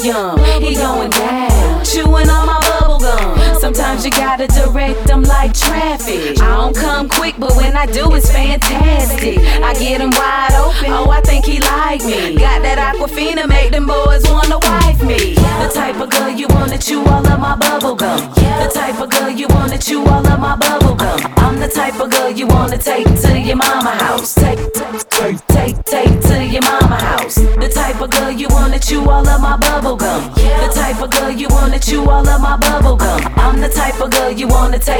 Yum, he going down, chewing on my bubble gum. Sometimes you gotta direct them like traffic. I don't come quick, but when I do, it's fantastic. I get him wide open, oh, I think he like me. Got that Aquafina, make them boys wanna wife me. The type of girl you wanna chew all of my bubble gum. The type of girl you wanna chew all of my bubble gum. I'm the type of girl you wanna take to your mama house. Take to your mama house. The type of girl you wanna chew all of my bubble gum. The type of girl you wanna chew all of my bubble gum. I'm the type of girl you wanna take